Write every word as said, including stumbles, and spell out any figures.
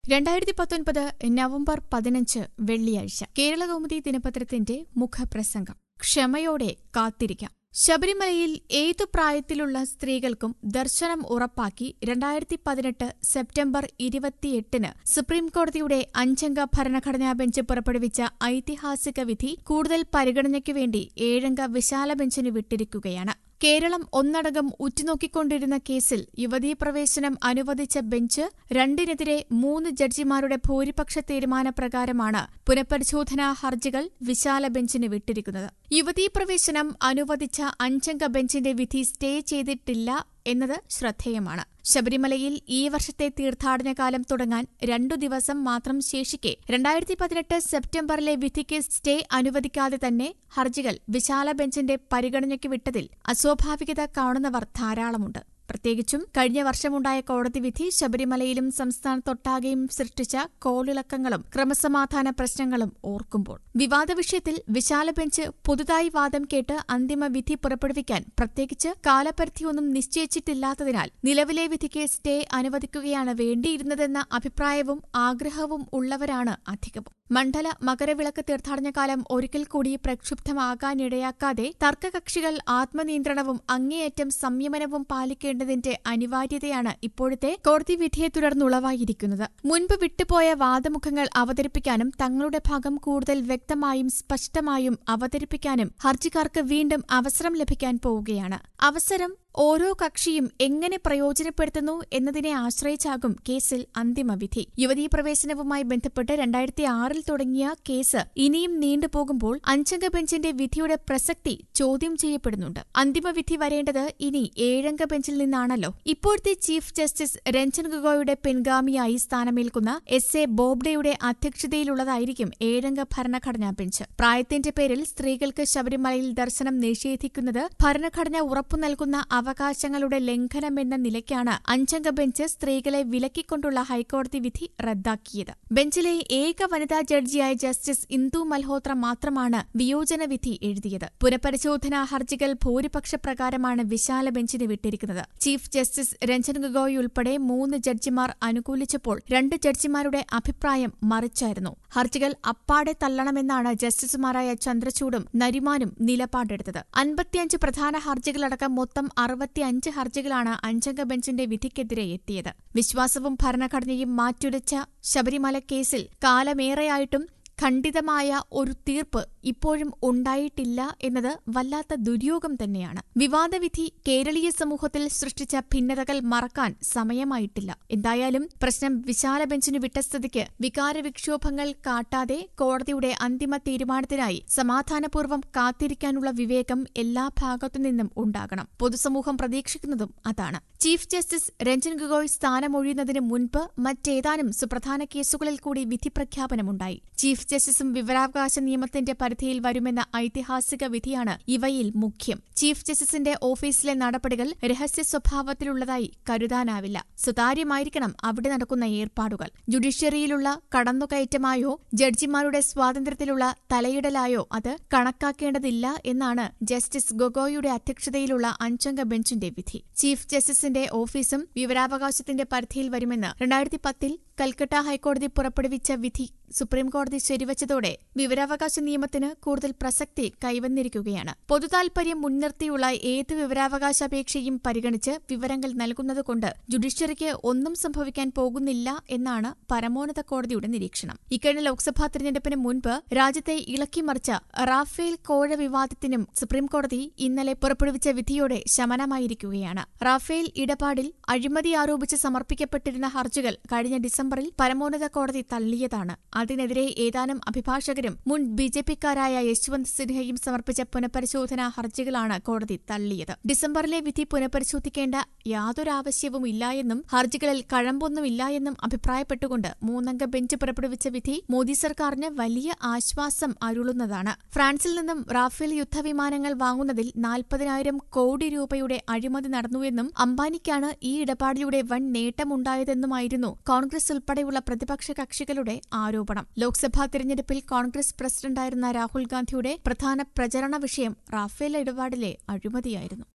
രണ്ടായിരത്തി പത്തൊൻപത് നവംബർ പതിനഞ്ച് വെള്ളിയാഴ്ച കേരളകൗമുദി ദിനപത്രത്തിന്റെ മുഖപ്രസംഗം. ക്ഷമയോടെ കാത്തിരിക്കാം. ശബരിമലയിൽ ഏതു പ്രായത്തിലുള്ള സ്ത്രീകൾക്കും ദർശനം ഉറപ്പാക്കി രണ്ടായിരത്തി പതിനെട്ട് സെപ്റ്റംബർ ഇരുപത്തിയെട്ടിന് സുപ്രീംകോടതിയുടെ അഞ്ചംഗ ഭരണഘടനാ ബെഞ്ച് പുറപ്പെടുവിച്ച ഐതിഹാസിക വിധി കൂടുതൽ പരിഗണനയ്ക്കു വേണ്ടി ഏഴംഗ വിശാല ബെഞ്ചിന് വിട്ടിരിക്കുകയാണ്. കേരളം ഒന്നടങ്കം ഉറ്റുനോക്കിക്കൊണ്ടിരുന്ന കേസിൽ യുവതീപ്രവേശനം അനുവദിച്ച ബെഞ്ച് രണ്ടിനെതിരെ മൂന്ന് ജഡ്ജിമാരുടെ ഭൂരിപക്ഷ തീരുമാനപ്രകാരമാണ് പുനഃപരിശോധനാ ഹർജികൾ വിശാല ബെഞ്ചിന് വിട്ടിരിക്കുന്നത്. യുവതീപ്രവേശനം അനുവദിച്ച അഞ്ചംഗ ബെഞ്ചിന്റെ വിധി സ്റ്റേ ചെയ്തിട്ടില്ല എന്നത് ശ്രദ്ധേയമാണ്. ശബരിമലയിൽ ഈ വർഷത്തെ തീർത്ഥാടനകാലം തുടങ്ങാൻ രണ്ടു ദിവസം മാത്രം ശേഷിക്കെ രണ്ടായിരത്തി പതിനെട്ട് സെപ്റ്റംബറിലെ വിധിക്ക് സ്റ്റേ അനുവദിക്കാതെ തന്നെ ഹർജികൾ വിശാല ബെഞ്ചിന്റെ പരിഗണനയ്ക്ക് വിട്ടതിൽ അസ്വാഭാവികത കാണുന്നവർ ധാരാളമുണ്ട്. പ്രത്യേകിച്ചും കഴിഞ്ഞ വർഷമുണ്ടായ കോടതി വിധി ശബരിമലയിലും സംസ്ഥാനത്തൊട്ടാകെയും സൃഷ്ടിച്ച കോളിളക്കങ്ങളും ക്രമസമാധാന പ്രശ്നങ്ങളും ഓർക്കുമ്പോൾ വിവാദ വിഷയത്തിൽ വിശാല ബെഞ്ച് പുതുതായി വാദം കേട്ട് അന്തിമ വിധി പുറപ്പെടുവിക്കാൻ പ്രത്യേകിച്ച് കാലപരിധിയൊന്നും നിശ്ചയിച്ചിട്ടില്ലാത്തതിനാൽ നിലവിലെ വിധിക്ക് സ്റ്റേ അനുവദിക്കുകയാണ് വേണ്ടിയിരുന്നതെന്ന അഭിപ്രായവും ആഗ്രഹവും ഉള്ളവരാണ് അധികവും. മണ്ഡല മകരവിളക്ക് തീർത്ഥാടനകാലം ഒരിക്കൽ കൂടി പ്രക്ഷുബ്ധമാകാനിടയാക്കാതെ തർക്കകക്ഷികൾ ആത്മനിയന്ത്രണവും അങ്ങേയറ്റം സംയമനവും പാലിക്കേണ്ടതിന്റെ അനിവാര്യതയാണ് ഇപ്പോഴത്തെ കോടതി വിധിയെ തുടർന്നുളവായിരിക്കുന്നത്. മുൻപ് വിട്ടുപോയ വാദമുഖങ്ങൾ അവതരിപ്പിക്കാനും തങ്ങളുടെ ഭാഗം കൂടുതൽ വ്യക്തമായും സ്പഷ്ടമായും അവതരിപ്പിക്കാനും ഹർജിക്കാർക്ക് വീണ്ടും അവസരം ലഭിക്കാൻ പോവുകയാണ്. അവസരം ഓരോ കക്ഷിയും എങ്ങനെ പ്രയോജനപ്പെടുത്തുന്നു എന്നതിനെ ആശ്രയിച്ചാകും കേസിൽ അന്തിമവിധി. യുവതീ പ്രവേശനവുമായി ബന്ധപ്പെട്ട് രണ്ടായിരത്തി ആറിൽ തുടങ്ങിയ കേസ് ഇനിയും നീണ്ടുപോകുമ്പോൾ അഞ്ചംഗ ബെഞ്ചിന്റെ വിധിയുടെ പ്രസക്തി ചോദ്യം ചെയ്യപ്പെടുന്നുണ്ട്. അന്തിമവിധി വരേണ്ടത് ഇനി ഏഴംഗ ബെഞ്ചിൽ നിന്നാണല്ലോ. ഇപ്പോഴത്തെ ചീഫ് ജസ്റ്റിസ് രഞ്ജൻ ഗൊഗോയുടെ പിൻഗാമിയായി സ്ഥാനമേൽക്കുന്ന എസ് എ ബോബ്ഡെയുടെ അധ്യക്ഷതയിലുള്ളതായിരിക്കും ഏഴംഗ ഭരണഘടനാ ബെഞ്ച്. പ്രായത്തിന്റെ പേരിൽ സ്ത്രീകൾക്ക് ശബരിമലയിൽ ദർശനം നിഷേധിക്കുന്നത് ഭരണഘടന ഉറപ്പു നൽകുന്ന അവകാശങ്ങളുടെ ലംഘനമെന്ന നിലയ്ക്കാണ് അഞ്ചംഗ ബെഞ്ച് സ്ത്രീകളെ വിലക്കിക്കൊണ്ടുള്ള ഹൈക്കോടതി വിധി റദ്ദാക്കിയത്. ബെഞ്ചിലെ ഏക വനിതാ ജഡ്ജിയായ ജസ്റ്റിസ് ഇന്ദു മൽഹോത്ര മാത്രമാണ് വിയോജന വിധി എഴുതിയത്. പുനഃപരിശോധനാ ഹർജികൾ ഭൂരിപക്ഷ പ്രകാരമാണ് വിശാല ബെഞ്ചിന് വിട്ടിരിക്കുന്നത്. ചീഫ് ജസ്റ്റിസ് രഞ്ജൻ ഗൊഗോയ് ഉൾപ്പെടെ മൂന്ന് ജഡ്ജിമാർ അനുകൂലിച്ചപ്പോൾ രണ്ട് ജഡ്ജിമാരുടെ അഭിപ്രായം മറിച്ചായിരുന്നു. ഹർജികൾ അപ്പാടെ തള്ളണമെന്നാണ് ജസ്റ്റിസുമാരായ ചന്ദ്രചൂഡും നരിമാനും നിലപാടെടുത്തത്. അൻപത്തിയഞ്ച് പ്രധാന ഹർജികളടക്കം മൊത്തം അറുപത്തിയഞ്ച് ഹർജികളാണ് അഞ്ചംഗ ബെഞ്ചിന്റെ വിധിക്കെതിരെ എത്തിയത്. വിശ്വാസവും ഭരണഘടനയും മാറ്റുരച്ച ശബരിമല കേസിൽ കാലമേറെയായിട്ടും ഖണ്ഡിതമായ ഒരു തീർപ്പ് ഇപ്പോഴും ഉണ്ടായിട്ടില്ല എന്നത് വല്ലാത്ത ദുര്യോഗം തന്നെയാണ്. വിവാദവിധി കേരളീയ സമൂഹത്തിൽ സൃഷ്ടിച്ച ഭിന്നതകൾ മറക്കാൻ സമയമായിട്ടില്ല. എന്തായാലും പ്രശ്നം വിശാല ബെഞ്ചിനു വിട്ട സ്ഥിതിക്ക് വികാരവിക്ഷോഭങ്ങൾ കാട്ടാതെ കോടതിയുടെ അന്തിമ തീരുമാനത്തിനായി സമാധാനപൂർവ്വം കാത്തിരിക്കാനുള്ള വിവേകം എല്ലാ ഭാഗത്തുനിന്നും ഉണ്ടാകണം. പൊതുസമൂഹം പ്രതീക്ഷിക്കുന്നതും അതാണ്. ചീഫ് ജസ്റ്റിസ് രഞ്ജൻ ഗൊഗോയ് സ്ഥാനമൊഴിയുന്നതിന് മുൻപ് മറ്റേതാനും സുപ്രധാന കേസുകളിൽ കൂടി വിധിപ്രഖ്യാപനമുണ്ടായി. ചീഫ് ജസ്റ്റിസും വിവരാവകാശ നിയമത്തിന്റെ പരിധിയിൽ വരുമെന്ന ഐതിഹാസിക വിധിയാണ് ഇവയിൽ മുഖ്യം. ചീഫ് ജസ്റ്റിസിന്റെ ഓഫീസിലെ നടപടികൾ രഹസ്യ സ്വഭാവത്തിലുള്ളതായി കരുതാനാവില്ല. സുതാര്യമായിരിക്കണം അവിടെ നടക്കുന്ന ഏർപ്പാടുകൾ. ജുഡീഷ്യറിയിലുള്ള കടന്നുകയറ്റമായോ ജഡ്ജിമാരുടെ സ്വാതന്ത്ര്യത്തിലുള്ള തലയിടലായോ അത് കണക്കാക്കേണ്ടതില്ല എന്നാണ് ജസ്റ്റിസ് ഗൊഗോയുടെ അധ്യക്ഷതയിലുള്ള അഞ്ചംഗ ബെഞ്ചിന്റെ വിധി. ചീഫ് ജസ്റ്റിസിന്റെ ഓഫീസും വിവരാവകാശത്തിന്റെ പരിധിയിൽ വരുമെന്ന് രണ്ടായിരത്തി പത്തിൽ കൽക്കട്ട ഹൈക്കോടതി പുറപ്പെടുവിച്ച വിധി സുപ്രീംകോടതി ശരിവച്ചതോടെ വിവരാവകാശ നിയമത്തിന് കൂടുതൽ പ്രസക്തി കൈവന്നിരിക്കുകയാണ്. പൊതുതാൽപര്യം മുൻനിർത്തിയുള്ള ഏത് വിവരാവകാശാപേക്ഷയും പരിഗണിച്ച് വിവരങ്ങൾ നൽകുന്നതുകൊണ്ട് ജുഡീഷ്യറിക്ക് ഒന്നും സംഭവിക്കാൻ പോകുന്നില്ല എന്നാണ് പരമോന്നത കോടതിയുടെ നിരീക്ഷണം. ഇക്കഴിഞ്ഞ ലോക്സഭാ തിരഞ്ഞെടുപ്പിന് മുൻപ് രാജ്യത്തെ ഇളക്കിമറിച്ച റാഫേൽ കോഴ വിവാദത്തിനും സുപ്രീംകോടതി ഇന്നലെ പുറപ്പെടുവിച്ച വിധിയോടെ ശമനമായിരിക്കുകയാണ്. റാഫേൽ ഇടപാടിൽ അഴിമതി ആരോപിച്ച് സമർപ്പിക്കപ്പെട്ടിരുന്ന ഹർജികൾ കഴിഞ്ഞ ഡിസംബറിൽ പരമോന്നത കോടതി തള്ളിയതാണ്. അതിനെതിരെ ഏതാനും അഭിഭാഷകരും മുൻ ബി ജെ പിക്കാരായ യശ്വന്ത് സിൻഹയും സമർപ്പിച്ച പുനഃപരിശോധനാ ഹർജികളാണ് കോടതി തള്ളിയത്. ഡിസംബറിലെ വിധി പുനഃപരിശോധിക്കേണ്ട യാതൊരാവശ്യവും ഇല്ലായെന്നും ഹർജികളിൽ കഴമ്പൊന്നുമില്ലായെന്നും അഭിപ്രായപ്പെട്ടുകൊണ്ട് മൂന്നംഗ ബെഞ്ച് പുറപ്പെടുവിച്ച വിധി മോദി സർക്കാരിന് വലിയ ആശ്വാസം അരുളുന്നതാണ്. ഫ്രാൻസിൽ നിന്നും റാഫേൽ യുദ്ധവിമാനങ്ങൾ വാങ്ങുന്നതിൽ നാൽപ്പതിനായിരം കോടി രൂപയുടെ അഴിമതി നടന്നുവെന്നും അംബാനിക്കാണ് ഈ ഇടപാടിലൂടെ വൻ നേട്ടമുണ്ടായതെന്നുമായിരുന്നു കോൺഗ്രസ് ഉൾപ്പെടെയുള്ള പ്രതിപക്ഷ കക്ഷികളുടെ ആരോപണം. ലോക്സഭാ തിരഞ്ഞെടുപ്പിൽ കോൺഗ്രസ് പ്രസിഡന്റായിരുന്ന രാഹുൽ ഗാന്ധിയുടെ പ്രധാന പ്രചരണ വിഷയം റാഫേൽ ഇടപാടിലെ അഴിമതിയായിരുന്നു.